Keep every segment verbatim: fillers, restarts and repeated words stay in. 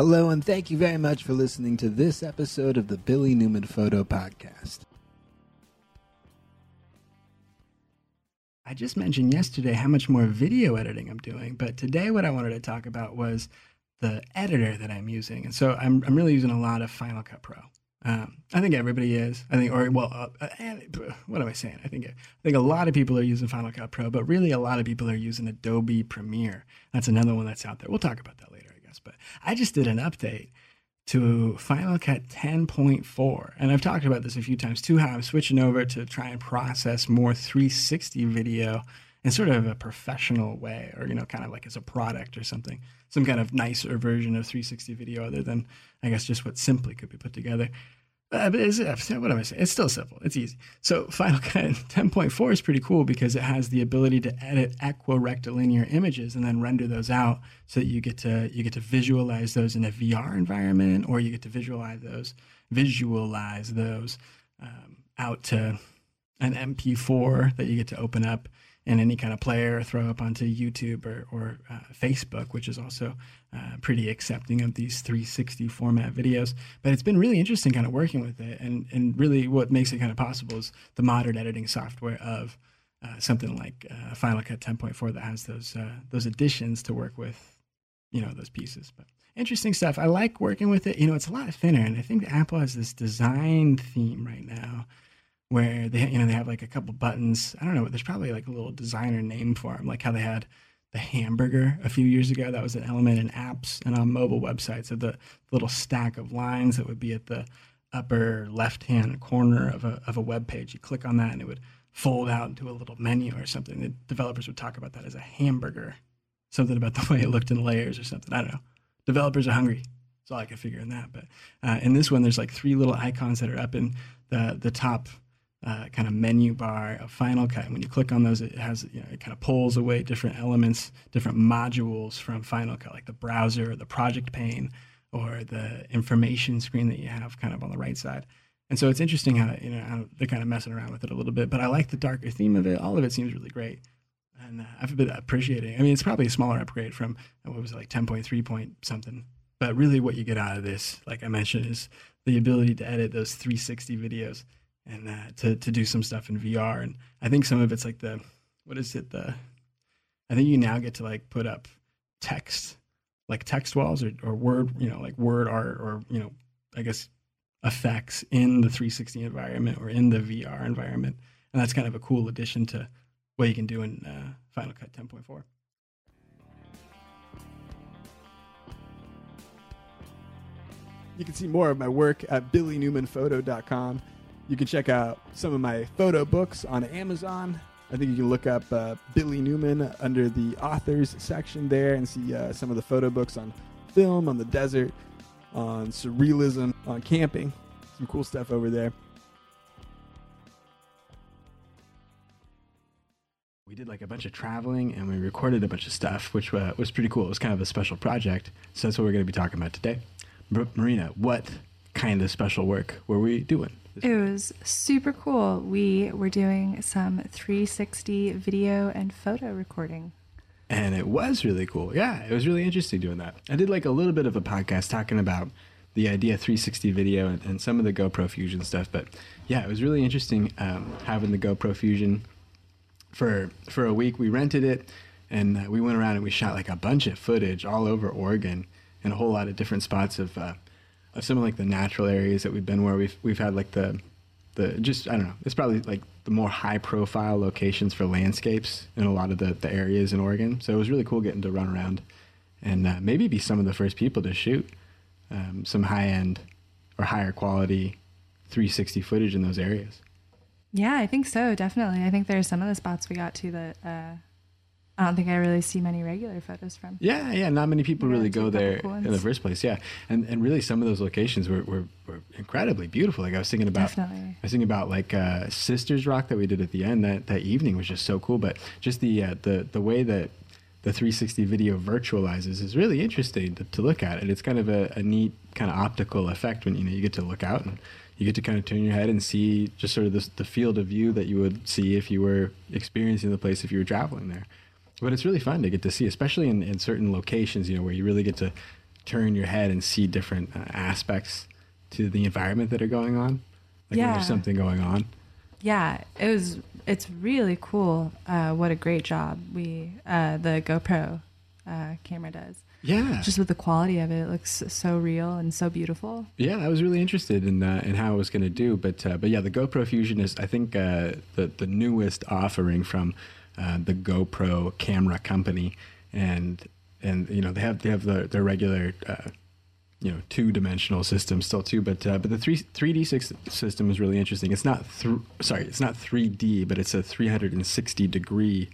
Hello, and thank you very much for listening to this episode of the Billy Newman Photo Podcast. I just mentioned yesterday how much more video editing I'm doing, but today what I wanted to talk about was the editor that I'm using. And so I'm I'm really using a lot of Final Cut Pro. Um, I think everybody is. I think, or well, uh, uh, what am I saying? I think I think a lot of people are using Final Cut Pro, but really a lot of people are using Adobe Premiere. That's another one that's out there. We'll talk about that later. But I just did an update to Final Cut ten point four. And I've talked about this a few times too, how I'm switching over to try and process more three sixty video in sort of a professional way, or, you know, kind of like as a product or something, some kind of nicer version of three sixty video other than, I guess, just what simply could be put together. Uh, but it's, what am I saying? It's still simple. It's easy. So Final Cut ten point four is pretty cool because it has the ability to edit equirectilinear images and then render those out so that you get to you get to visualize those in a V R environment, or you get to visualize those visualize those um, out to an M P four that you get to open up in any kind of player or throw up onto YouTube or, or uh, Facebook, which is also uh, pretty accepting of these three sixty format videos. But it's been really interesting kind of working with it. And, and really what makes it kind of possible is the modern editing software of uh, something like uh, Final Cut ten point four that has those uh, those additions to work with, you know, those pieces. But interesting stuff. I like working with it. You know, it's a lot thinner. And I think Apple has this design theme right now where they, you know, they have like a couple buttons. I don't know, there's probably like a little designer name for them, like how they had the hamburger a few years ago. That was an element in apps and on mobile websites of the little stack of lines that would be at the upper left-hand corner of a of a web page. You click on that and it would fold out into a little menu or something. The developers would talk about that as a hamburger, something about the way it looked in layers or something. I don't know. Developers are hungry. That's all I can figure in that. But uh, in this one, there's like three little icons that are up in the the top Uh, kind of menu bar of Final Cut. And when you click on those, it has, you know, it kind of pulls away different elements, different modules from Final Cut, like the browser or the project pane or the information screen that you have kind of on the right side. And so it's interesting how, you know, how they're kind of messing around with it a little bit, but I like the darker theme of it. All of it seems really great. And uh, I've been appreciating. I mean, it's probably a smaller upgrade from, what was it, like ten point three point something. But really what you get out of this, like I mentioned, is the ability to edit those three sixty videos and uh, to, to do some stuff in V R. And I think some of it's like the, what is it? The, I think you now get to like put up text, like text walls or, or word, you know, like word art or, you know, I guess effects in the three sixty environment or in the V R environment. And that's kind of a cool addition to what you can do in uh, Final Cut ten point four. You can see more of my work at billy newman photo dot com. You can check out some of my photo books on Amazon. I think you can look up uh, Billy Newman under the authors section there and see uh, some of the photo books on film, on the desert, on surrealism, on camping. Some cool stuff over there. We did like a bunch of traveling and we recorded a bunch of stuff, which uh, was pretty cool. It was kind of a special project. So that's what we're going to be talking about today. Marina, what kind of special work were we doing? It was super cool. We were doing some three sixty video and photo recording. And it was really cool. Yeah, it was really interesting doing that. I did like a little bit of a podcast talking about the idea of three sixty video and, and some of the GoPro Fusion stuff. But yeah, it was really interesting um, having the GoPro Fusion for for a week. We rented it and uh, we went around and we shot like a bunch of footage all over Oregon and a whole lot of different spots of uh, of some of like the natural areas that we've been where we've we've had like the the just I don't know, it's probably like the more high profile locations for landscapes in a lot of the, the areas in Oregon. So it was really cool getting to run around and uh, maybe be some of the first people to shoot um, some high end or higher quality three sixty footage in those areas. Yeah, I think so. Definitely. I think there's some of the spots we got to that uh, I don't think I really see many regular photos from. Yeah, yeah. Not many people Yeah, really it's a go couple there cool ones. in the first place. Yeah, and and really some of those locations were, were, were incredibly beautiful. Like I was thinking about, Definitely. I was thinking about like uh, Sisters Rock that we did at the end. That that evening was just so cool. But just the uh, the the way that the three sixty video virtualizes is really interesting to, to look at. And it's kind of a, a neat kind of optical effect when you know you get to look out and you get to kind of turn your head and see just sort of this, the field of view that you would see if you were experiencing the place if you were traveling there. But it's really fun to get to see, especially in, in certain locations, you know, where you really get to turn your head and see different uh, aspects to the environment that are going on, like Yeah. when there's something going on. Yeah, it was. It's really cool. Uh, what a great job we uh, the GoPro uh, camera does. Yeah, Just with the quality of it, it looks so real and so beautiful. yeah. I was really interested in uh, in how it was going to do, but uh, but yeah, the GoPro Fusion is, I think, uh, the the newest offering from uh, the GoPro camera company, and and you know they have they have the, their regular. Uh, you know, two-dimensional system still too, but uh, but the three three D six system is really interesting. It's not th- sorry, it's not three D, but it's a three hundred sixty degree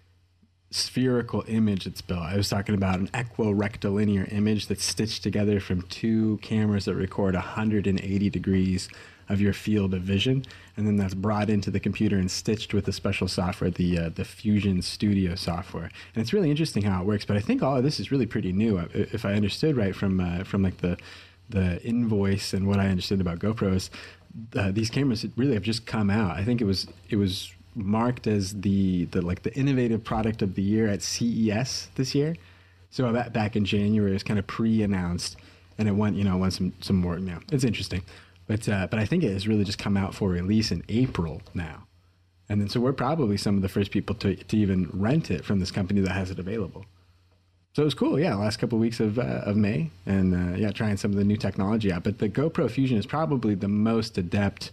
spherical image that's built. I was talking about an equirectilinear image that's stitched together from two cameras that record one hundred eighty degrees of your field of vision, and then that's brought into the computer and stitched with the special software, the uh, the Fusion Studio software. And it's really interesting how it works. But I think all of this is really pretty new. If I understood right from uh, from like the the invoice and what I understood about GoPros, uh, these cameras really have just come out. I think it was it was marked as the the like the innovative product of the year at C E S this year. So that back in January, it was kind of pre-announced, and it went you know went some some more. You know, it's interesting. But uh, but I think it has really just come out for release in April now. And then so we're probably some of the first people to, to even rent it from this company that has it available. So it was cool, yeah, last couple of weeks of uh, of May. And uh, yeah, trying some of the new technology out. But the GoPro Fusion is probably the most adept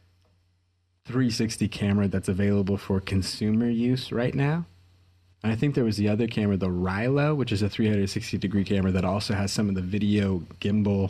three sixty camera that's available for consumer use right now. And I think there was the other camera, the Rilo, which is a three hundred sixty degree camera that also has some of the video gimbal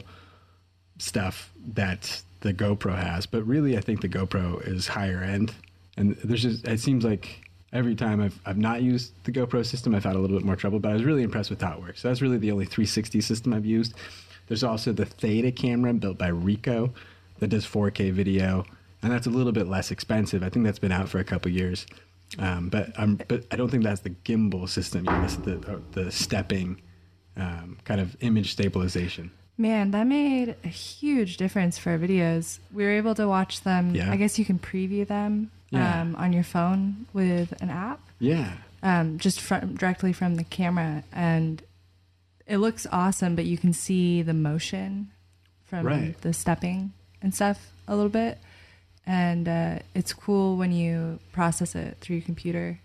stuff that the GoPro has, but really I think the GoPro is higher end. And there's just, it seems like every time I've I've not used the GoPro system, I've had a little bit more trouble, but I was really impressed with how it works. So that's really the only three sixty system I've used. There's also the Theta camera built by Ricoh that does four K video, and that's a little bit less expensive. I think that's been out for a couple years. Um, but um, but I don't think that's the gimbal system. You know, this is the uh, the stepping um, kind of image stabilization. Man, that made a huge difference for videos. We were able to watch them. Yeah. I guess you can preview them Yeah. um, on your phone with an app, Yeah. um, just from, directly from the camera. And it looks awesome, but you can see the motion from Right. the stepping and stuff a little bit. And uh, it's cool when you process it through your computer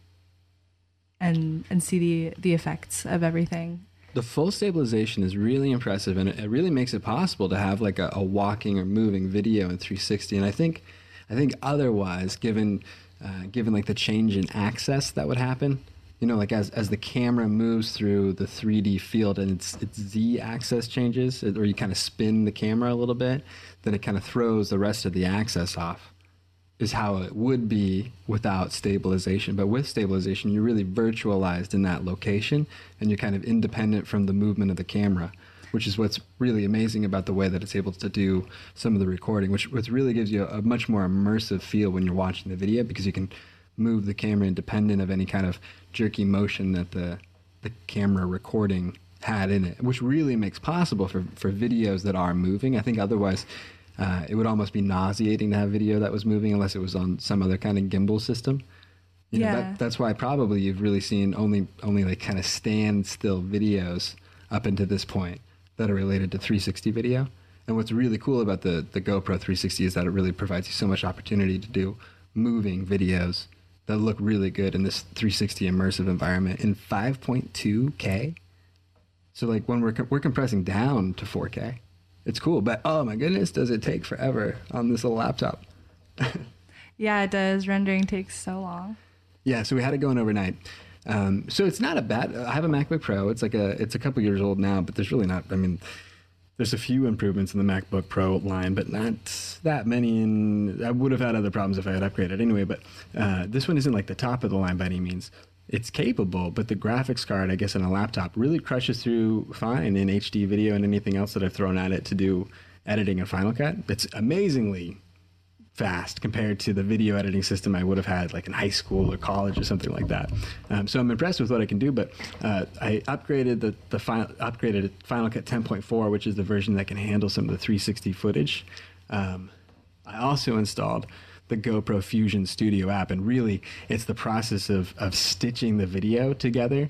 and and see the, the effects of everything. The full stabilization is really impressive, and it, it really makes it possible to have like a, a walking or moving video in three sixty. And I think, I think otherwise, given uh, given like the change in access that would happen, you know, like as as the camera moves through the three D field and its its Z axis changes, or you kind of spin the camera a little bit, then it kind of throws the rest of the axis off. Is how it would be without stabilization. But with stabilization, you're really virtualized in that location, and you're kind of independent from the movement of the camera, which is what's really amazing about the way that it's able to do some of the recording, which, which really gives you a, a much more immersive feel when you're watching the video, because you can move the camera independent of any kind of jerky motion that the, the camera recording had in it, which really makes possible for, for videos that are moving. I think otherwise, Uh, it would almost be nauseating to have video that was moving unless it was on some other kind of gimbal system. You know, Yeah. that, that's why probably you've really seen only only like kind of standstill videos up until this point that are related to three sixty video. And what's really cool about the, the GoPro three sixty is that it really provides you so much opportunity to do moving videos that look really good in this three sixty immersive environment in five point two K. So like when we're we're compressing down to four K. It's cool, but oh my goodness, does it take forever on this little laptop? Yeah, it does. Rendering takes so long. Yeah, so we had it going overnight. Um, so it's not a bad. I have a MacBook Pro. It's like a. It's a couple years old now, but there's really not. I mean, there's a few improvements in the MacBook Pro line, but not that many. And I would have had other problems if I had upgraded anyway. But uh, this one isn't like the top of the line by any means. It's capable, but the graphics card, I guess, on a laptop really crushes through fine in H D video and anything else that I've thrown at it to do editing in Final Cut. It's amazingly fast compared to the video editing system I would have had like in high school or college or something like that. Um, so I'm impressed with what I can do, but uh, I upgraded the, the final, upgraded Final Cut ten point four, which is the version that can handle some of the three sixty footage. Um, I also installed the GoPro Fusion Studio app, and really it's the process of, of stitching the video together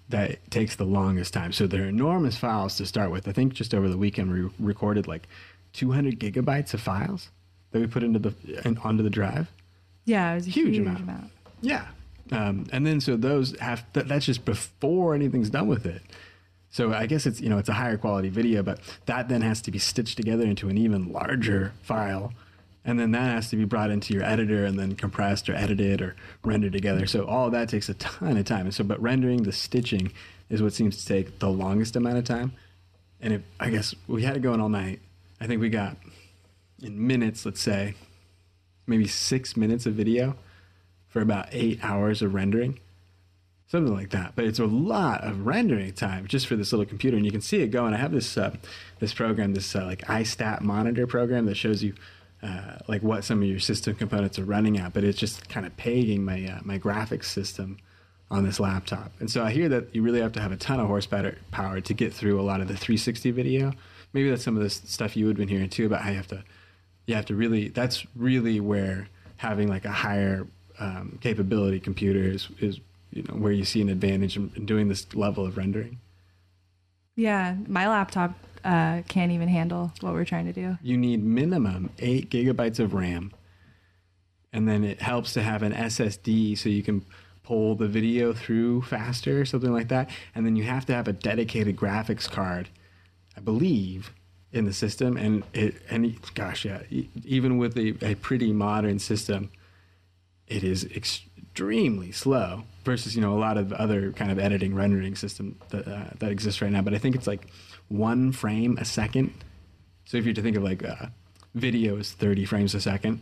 that takes the longest time. So they're enormous files to start with. I think just over the weekend we recorded like two hundred gigabytes of files that we put into the in, onto the drive. Yeah, it was a huge, huge amount. amount. Yeah, um, and then so those have th- that's just before anything's done with it. So I guess it's you know it's a higher quality video, but that then has to be stitched together into an even larger file. And then that has to be brought into your editor and then compressed or edited or rendered together. So all of that takes a ton of time. And so, but rendering the stitching is what seems to take the longest amount of time. And if, I guess we had it going all night. I think we got in minutes, let's say, maybe six minutes of video for about eight hours of rendering. Something like that. But it's a lot of rendering time just for this little computer. And you can see it going. I have this, uh, this program, this uh, like iStat monitor program that shows you Uh, like what some of your system components are running at, but it's just kind of pegging my uh, my graphics system on this laptop. And so I hear that you really have to have a ton of horsepower power to get through a lot of the three sixty video. Maybe that's some of the stuff you would have been hearing too about how you have to you have to really that's really where having like a higher um, capability computer is is you know where you see an advantage in, in doing this level of rendering. Yeah, my laptop uh, can't even handle what we're trying to do. You need minimum eight gigabytes of RAM, and then it helps to have an S S D so you can pull the video through faster, something like that. And then you have to have a dedicated graphics card, I believe, in the system. And it, and gosh, yeah, even with a, a pretty modern system, it is extremely slow versus, you know, a lot of other kind of editing rendering system that, uh, that exists right now. But I think it's like one frame a second. So if you're to think of like uh, video is thirty frames a second,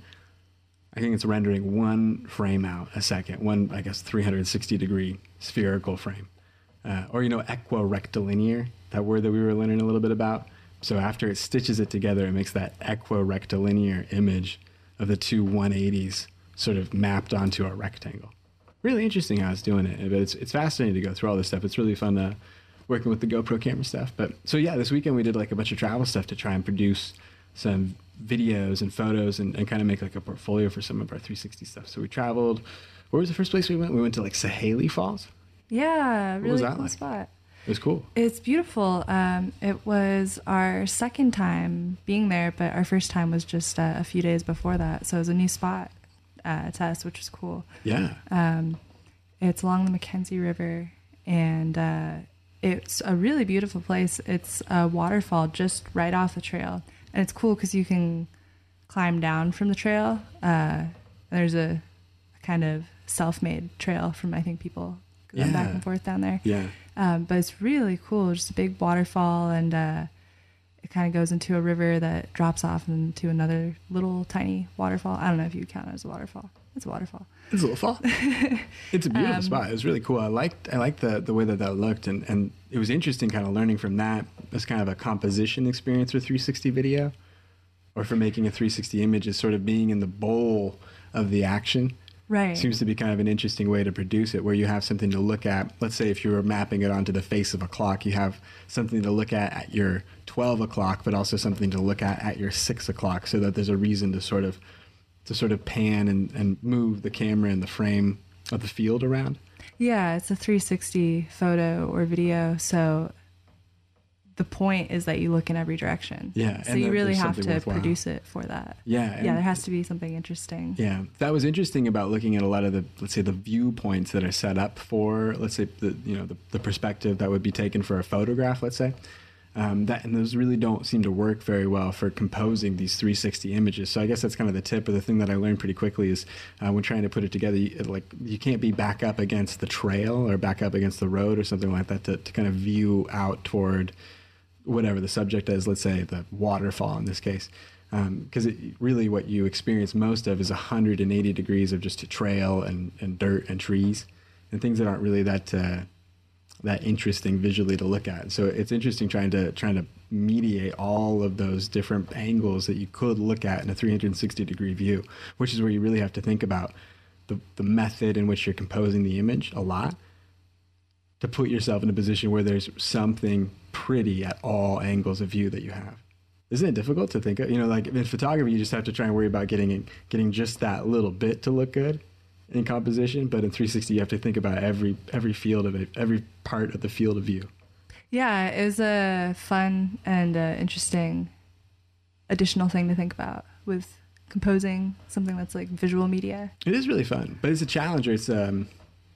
I think it's rendering one frame out a second, one, I guess, three hundred sixty degree spherical frame. Uh, or, you know, equirectilinear, that word that we were learning a little bit about. So after it stitches it together, it makes that equirectilinear image of the two one eighties sort of mapped onto a rectangle. Really interesting how it's doing it, but it's it's fascinating to go through all this stuff. It's really fun uh, working with the GoPro camera stuff. But so yeah, this weekend we did like a bunch of travel stuff to try and produce some videos and photos and, and kind of make like a portfolio for some of our three sixty stuff. So we traveled. Where was the first place we went? We went to like Sahaley Falls. Yeah, really was that cool like? spot. It was cool. It's beautiful. Um, it was our second time being there, but our first time was just uh, a few days before that. So it was a new spot uh, to us, which was cool. Yeah. Um, it's along the Mackenzie River, and uh, it's a really beautiful place. It's a waterfall just right off the trail. And it's cool because you can climb down from the trail. Uh, there's a, a kind of self-made trail from, I think, people going Yeah. back and forth down there. Yeah. Um, but it's really cool. Just a big waterfall, and uh, it kind of goes into a river that drops off into another little tiny waterfall. I don't know if you would count it as a waterfall. It's a waterfall. It's a little fall. It's a beautiful Um, spot. It was really cool. I liked I liked the the way that that looked, and and it was interesting kind of learning from that as kind of a composition experience for three sixty video, or for making a three sixty image, is sort of being in the bowl of the action. Right. Seems to be kind of an interesting way to produce it, where you have something to look at. Let's say if you were mapping it onto the face of a clock, you have something to look at at your twelve o'clock, but also something to look at at your six o'clock, so that there's a reason to sort of to sort of pan and, and move the camera and the frame of the field around. Yeah, it's a three sixty photo or video, so the point is that you look in every direction. Yeah, So and you that really there's have something to worthwhile. produce it for that. Yeah, and- Yeah, there has to be something interesting. Yeah, that was interesting about looking at a lot of the, let's say, the viewpoints that are set up for, let's say, the you know the, the perspective that would be taken for a photograph, let's say. Um, that and those really don't seem to work very well for composing these three sixty images. So I guess that's kind of the tip, or the thing that I learned pretty quickly is uh, when trying to put it together, you, like you can't be back up against the trail or back up against the road or something like that to, to kind of view out toward whatever the subject is. Let's say the waterfall in this case, because um, really what you experience most of is one hundred eighty degrees of just a trail and, and dirt and trees and things that aren't really that. Uh, that interesting visually to look at. So it's interesting trying to trying to mediate all of those different angles that you could look at in a three hundred sixty degree view, which is where you really have to think about the, the method in which you're composing the image a lot to put yourself in a position where there's something pretty at all angles of view that you have. Isn't it difficult to think of? You know, like in photography, you just have to try and worry about getting getting just that little bit to look good. in composition, but in three sixty you have to think about every every field of it, every part of the field of view. Yeah, it was a fun and uh, interesting additional thing to think about with composing something that's like visual media. It is really fun, but it's a challenge. It's um,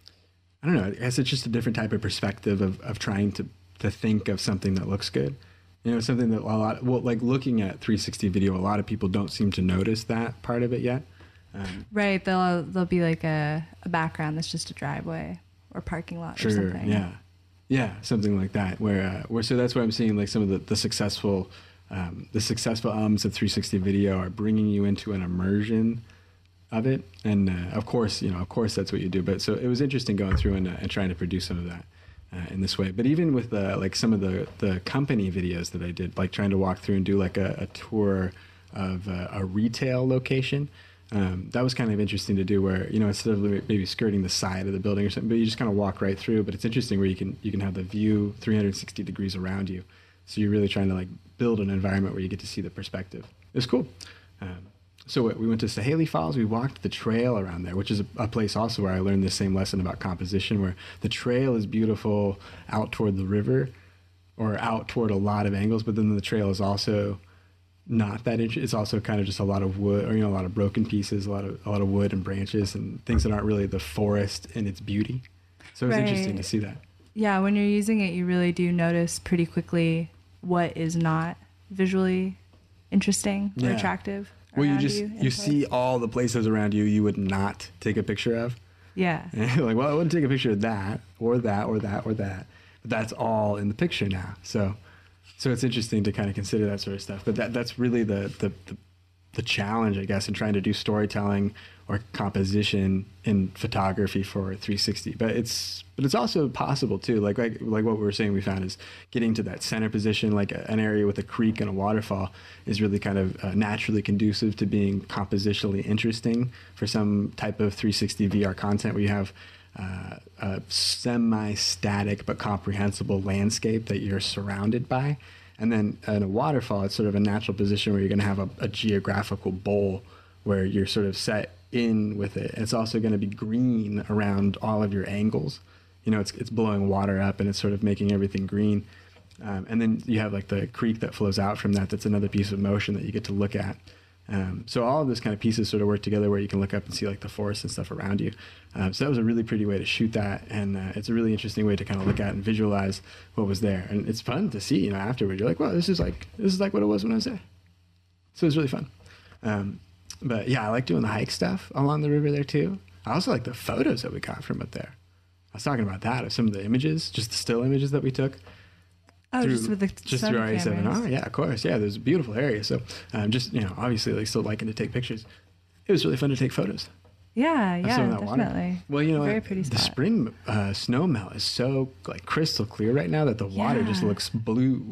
I don't know. I guess it's just a different type of perspective of, of trying to, to think of something that looks good. You know, something that a lot, well, like looking at three sixty video, a lot of people don't seem to notice that part of it yet. Um, right. There'll, there'll be like a, a background that's just a driveway or parking lot sure, or something. Yeah. Yeah. Something like that where, uh, where, so that's why I'm seeing like some of the, the successful, um, the successful elements of three sixty video are bringing you into an immersion of it. And, uh, of course, you know, of course that's what you do. But so it was interesting going through and, uh, and trying to produce some of that. Uh, in this way. But even with uh, like some of the, the company videos that I did, like trying to walk through and do like a, a tour of uh, a retail location, um, that was kind of interesting to do where, you know, instead of maybe skirting the side of the building or something, but you just kind of walk right through. But it's interesting where you can you can have the view three hundred sixty degrees around you. So you're really trying to like build an environment where you get to see the perspective. It was cool. Um, So we went to Sahaley Falls. We walked the trail around there, which is a, a place also where I learned the same lesson about composition, where the trail is beautiful out toward the river or out toward a lot of angles, but then the trail is also not that interesting. It's also kind of just a lot of wood, or, you know, a lot of broken pieces, a lot of a lot of wood and branches and things that aren't really the forest in its beauty. So it was right. interesting to see that. Yeah, when you're using it, you really do notice pretty quickly what is not visually interesting or yeah. attractive. Well, you just you, you see all the places around you you would not take a picture of. Yeah. And you're like, well, I wouldn't take a picture of that or that or that or that. But that's all in the picture now. So so it's interesting to kind of consider that sort of stuff. But that that's really the the, the, the challenge, I guess, in trying to do storytelling or composition in photography for three sixty. But it's but it's also possible too. Like like like what we were saying, we found is getting to that center position, like a, an area with a creek and a waterfall, is really kind of uh, naturally conducive to being compositionally interesting for some type of three sixty V R content where you have uh, a semi-static but comprehensible landscape that you're surrounded by. And then in a waterfall, it's sort of a natural position where you're going to have a, a geographical bowl where you're sort of set in with it. It's also going to be green around all of your angles. You know, it's it's blowing water up and it's sort of making everything green. Um, and then you have like the creek that flows out from that. That's another piece of motion that you get to look at. Um, so all of those kind of pieces sort of work together where you can look up and see like the forest and stuff around you. Um, so that was a really pretty way to shoot that. And uh, it's a really interesting way to kind of look at and visualize what was there. And it's fun to see, you know, afterward. You're like, well, this is like, this is like what it was when I was there. So it was really fun. Um, but yeah, I like doing the hike stuff along the river there too. I also like the photos that we got from up there. I was talking about that, of some of the images, just the still images that we took. Oh, through, just with the just through our A seven R, cameras. yeah, of course, yeah. There's a beautiful area, so um, just you know, obviously, like still liking to take pictures. It was really fun to take photos. Yeah, of yeah, some of that definitely. Water. Well, you know, Very what? pretty the spot. spring uh, snow melt is so like crystal clear right now that the water just Yeah. looks blue.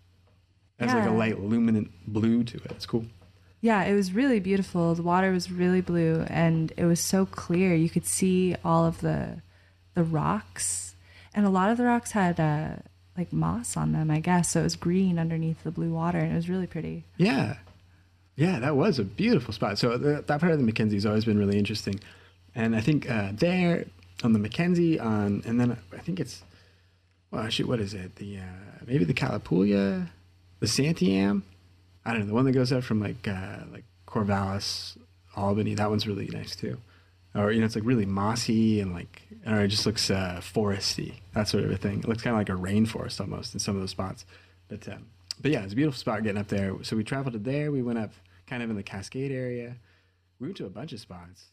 It has like a Yeah. light luminant blue to it. It's cool. Yeah, it was really beautiful. The water was really blue, and it was so clear. You could see all of the the rocks, and a lot of the rocks had uh, like moss on them, I guess. So it was green underneath the blue water, and it was really pretty. Yeah. Yeah, that was a beautiful spot. So the, that part of the Mackenzie's always been really interesting. And I think uh, there on the Mackenzie, on, and then I think it's, well, shoot, what is it? The uh, maybe the Calapoola, the Santiam? I don't know, the one that goes up from like uh, like Corvallis, Albany. That one's really nice too. Or, you know, it's like really mossy and like, or it just looks uh, foresty, that sort of a thing. It looks kind of like a rainforest almost in some of those spots. But um, but yeah, it's a beautiful spot getting up there. So we traveled to there. We went up kind of in the Cascade area. We went to a bunch of spots.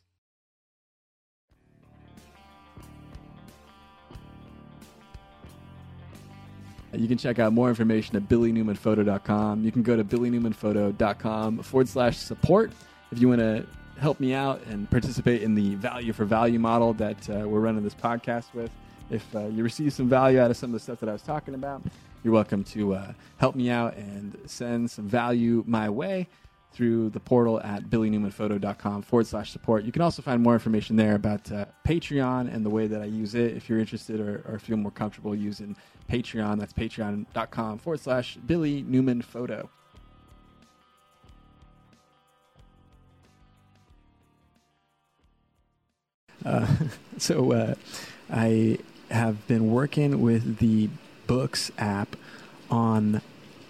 You can check out more information at billy newman photo dot com. You can go to billy newman photo dot com forward slash support if you want to help me out and participate in the value for value model that uh, we're running this podcast with. If uh, you receive some value out of some of the stuff that I was talking about, you're welcome to uh, help me out and send some value my way through the portal at billy newman photo dot com forward slash support. You can also find more information there about uh, Patreon and the way that I use it if you're interested or, or feel more comfortable using Patreon. That's patreon dot com forward slash Billy Newman Photo. Uh, so uh, I have been working with the Books app on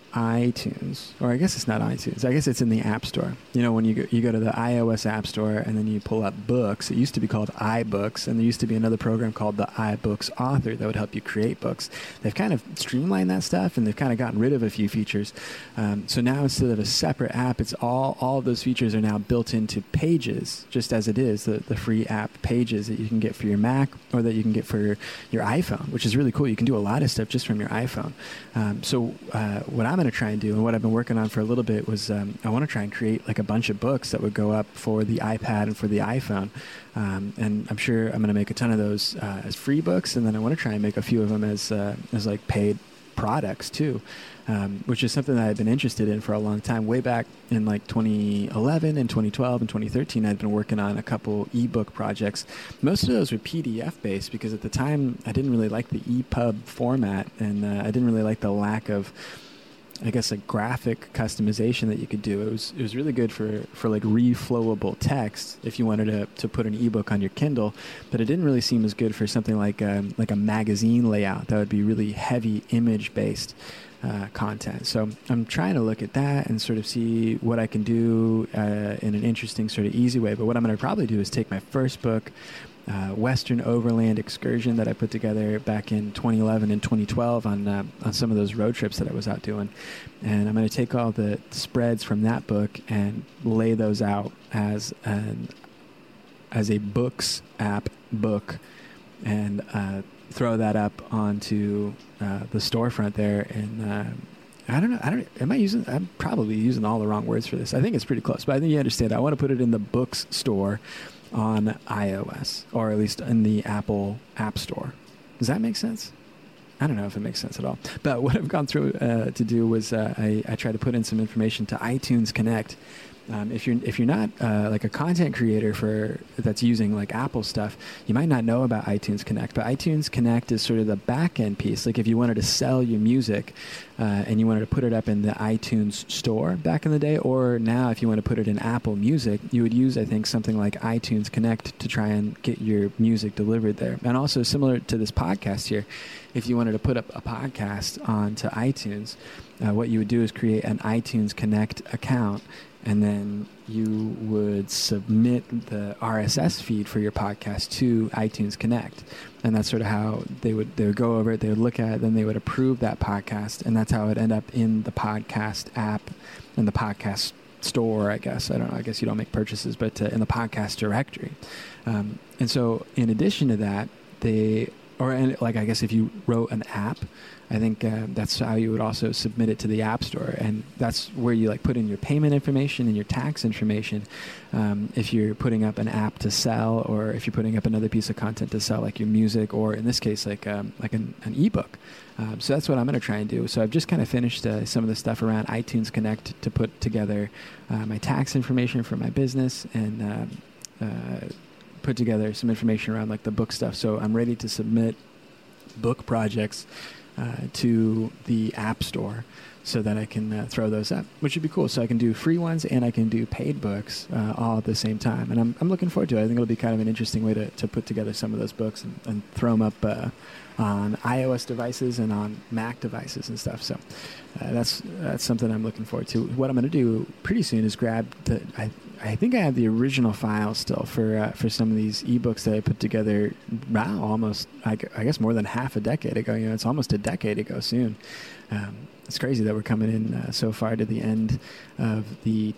iTunes, or I guess it's not iTunes. I guess it's in the App Store. You know, when you go, you go to the iOS App Store and then you pull up Books. It used to be called iBooks, and there used to be another program called the iBooks Author that would help you create books. They've kind of streamlined that stuff, and they've kind of gotten rid of a few features. Um, so now instead of a separate app, it's all all of those features are now built into Pages, just as it is, the, the free app Pages that you can get for your Mac or that you can get for your, your iPhone, which is really cool. You can do a lot of stuff just from your iPhone. Um, so uh, what I'm going to try and do, and what I've been working on for a little bit, was um, I want to try and create like a bunch of books that would go up for the iPad and for the iPhone. Um, and I'm sure I'm going to make a ton of those uh, as free books, and then I want to try and make a few of them as uh, as like paid products too, um, which is something that I've been interested in for a long time. Way back in like twenty eleven and twenty twelve and twenty thirteen, I'd been working on a couple ebook projects. Most of those were P D F based because at the time I didn't really like the E P U B format, and uh, I didn't really like the lack of, I guess, a graphic customization that you could do. It was it was really good for, for like reflowable text if you wanted to, to put an ebook on your Kindle, but it didn't really seem as good for something like um, like a magazine layout that would be really heavy image based uh, content. So I'm trying to look at that and sort of see what I can do uh, in an interesting sort of easy way. But what I'm going to probably do is take my first book, Uh, Western Overland Excursion, that I put together back in twenty eleven and twenty twelve on uh, on some of those road trips that I was out doing, and I'm going to take all the spreads from that book and lay those out as an as a Books app book, and uh, throw that up onto uh, the storefront there. And uh, I don't know. I don't. Am I using? I'm probably using all the wrong words for this. I think it's pretty close, but I think you understand. I want to put it in the Books store on iOS, or at least in the Apple App Store. Does that make sense? I don't know if it makes sense at all. But what I've gone through uh, to do was uh, I, I tried to put in some information to iTunes Connect. Um, if you're if you're not uh, like a content creator for that's using like Apple stuff, you might not know about iTunes Connect. But iTunes Connect is sort of the back end piece. Like if you wanted to sell your music uh, and you wanted to put it up in the iTunes store back in the day, or now if you want to put it in Apple Music, you would use, I think, something like iTunes Connect to try and get your music delivered there. And also similar to this podcast here, if you wanted to put up a podcast onto iTunes, uh, what you would do is create an iTunes Connect account, and then you would submit the R S S feed for your podcast to iTunes Connect. And that's sort of how they would they would go over it, they would look at it, then they would approve that podcast, and that's how it would end up in the podcast app, in the podcast store, I guess. I don't know, I guess you don't make purchases, but uh, in the podcast directory. Um, and so in addition to that, they, or in, like I guess if you wrote an app, I think uh, that's how you would also submit it to the App Store, and that's where you like put in your payment information and your tax information. Um, if you're putting up an app to sell, or if you're putting up another piece of content to sell, like your music, or in this case, like um, like an, an ebook. Um, so that's what I'm going to try and do. So I've just kind of finished uh, some of the stuff around iTunes Connect to put together uh, my tax information for my business, and uh, uh, put together some information around like the book stuff. So I'm ready to submit book projects Uh, to the App Store so that I can uh, throw those up, which would be cool. So I can do free ones and I can do paid books uh, all at the same time. And I'm I'm looking forward to it. I think it'll be kind of an interesting way to, to put together some of those books and, and throw them up uh, on iOS devices and on Mac devices and stuff. So uh, that's that's something I'm looking forward to. What I'm going to do pretty soon is grab the... I, I think I have the original file still for uh, for some of these ebooks that I put together. Wow, almost I, I guess more than half a decade ago. You know, it's almost a decade ago soon. Um, it's crazy that we're coming in uh, so far to the end of the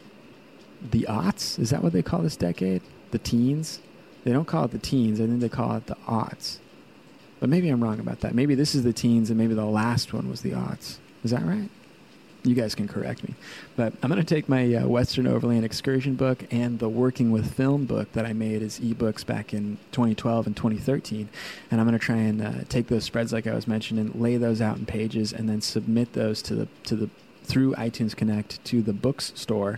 the aughts. Is that what they call this decade? The teens? They don't call it the teens. I think they call it the aughts. But maybe I'm wrong about that. Maybe this is the teens, and maybe the last one was the aughts. Is that right? You guys can correct me. But I'm going to take my uh, Western Overland Excursion book and the Working with Film book that I made as ebooks back in twenty twelve and twenty thirteen, and I'm going to try and uh, take those spreads like I was mentioning, lay those out in Pages, and then submit those to the to the through iTunes Connect to the Books store,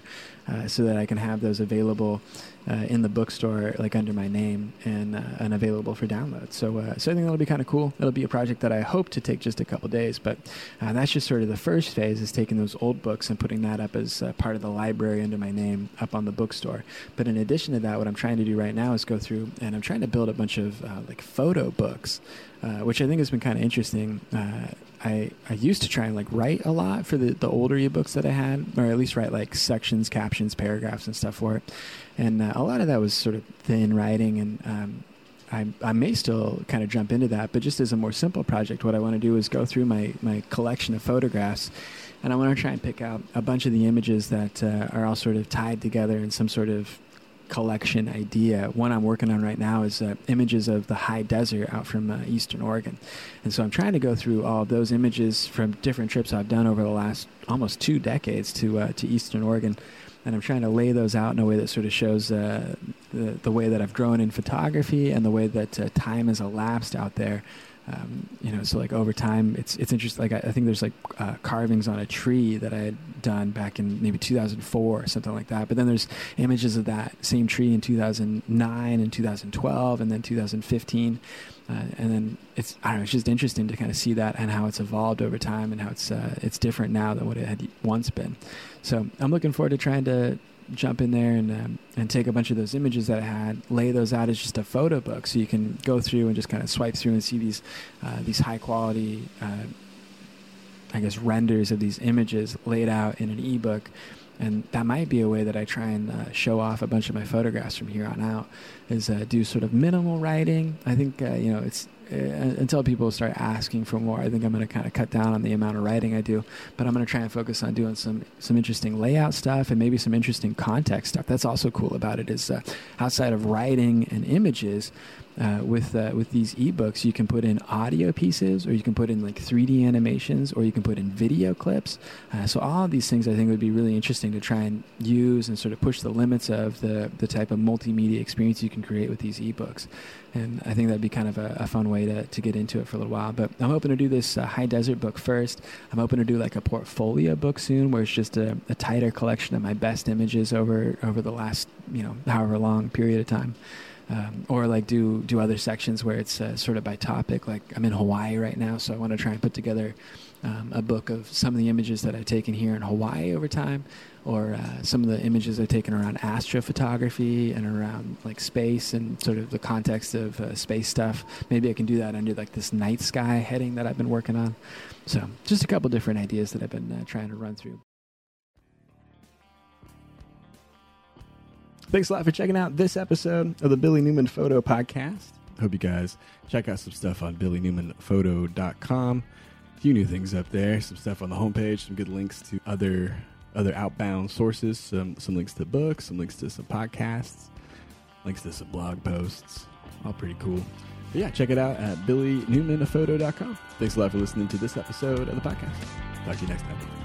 uh, so that I can have those available uh, in the bookstore, like under my name, and uh, and available for download. So, uh, so I think that'll be kind of cool. It'll be a project that I hope to take just a couple days, but uh, that's just sort of the first phase, is taking those old books and putting that up as uh, part of the library under my name up on the bookstore. But in addition to that, what I'm trying to do right now is go through and I'm trying to build a bunch of uh, like photo books, uh, which I think has been kind of interesting. Uh, I, I used to try and like write a lot for the, the older ebooks that I had, or at least write like sections, captions, paragraphs and stuff for it. And uh, a lot of that was sort of thin writing, and um, I, I may still kind of jump into that, but just as a more simple project, what I want to do is go through my, my collection of photographs, and I want to try and pick out a bunch of the images that uh, are all sort of tied together in some sort of collection idea. One I'm working on right now is uh, images of the high desert out from uh, Eastern Oregon. And so I'm trying to go through all of those images from different trips I've done over the last almost two decades to uh, to Eastern Oregon. And I'm trying to lay those out in a way that sort of shows uh, the, the way that I've grown in photography and the way that uh, time has elapsed out there. Um, you know, so like over time, it's it's interesting. Like I, I think there's like uh, carvings on a tree that I had done back in maybe two thousand four or something like that. But then there's images of that same tree in two thousand nine and two thousand twelve and then two thousand fifteen. Uh, and then it's I don't know, it's just interesting to kind of see that and how it's evolved over time and how it's uh, it's different now than what it had once been. So I'm looking forward to trying to jump in there and um, and take a bunch of those images that I had, lay those out as just a photo book, so you can go through and just kind of swipe through and see these uh, these high quality, uh, I guess, renders of these images laid out in an ebook. And that might be a way that I try and uh, show off a bunch of my photographs from here on out, is uh, do sort of minimal writing. I think uh, you know it's. Uh, until people start asking for more, I think I'm going to kind of cut down on the amount of writing I do, but I'm going to try and focus on doing some some interesting layout stuff and maybe some interesting context stuff. That's also cool about it, is uh, outside of writing and images, uh, with uh, with these ebooks, you can put in audio pieces, or you can put in like three D animations, or you can put in video clips. Uh, so all of these things I think would be really interesting to try and use and sort of push the limits of the the type of multimedia experience you can create with these ebooks. And I think that'd be kind of a, a fun way to, to get into it for a little while. But I'm hoping to do this uh, high desert book first. I'm hoping to do like a portfolio book soon, where it's just a, a tighter collection of my best images over over the last, you know, however long period of time. Um, or like do do other sections where it's uh, sort of by topic. Like I'm in Hawaii right now, so I want to try and put together um, a book of some of the images that I've taken here in Hawaii over time, or uh, some of the images I've taken around astrophotography and around like space and sort of the context of uh, space stuff. Maybe I can do that under like this night sky heading that I've been working on. So just a couple different ideas that I've been uh, trying to run through. Thanks a lot for checking out this episode of the Billy Newman Photo Podcast. Hope you guys check out some stuff on billy newman photo dot com. A few new things up there, some stuff on the homepage, some good links to other other outbound sources, some some links to books, some links to some podcasts, links to some blog posts. All pretty cool. But yeah, check it out at billy newman photo dot com. Thanks a lot for listening to this episode of the podcast. Talk to you next time.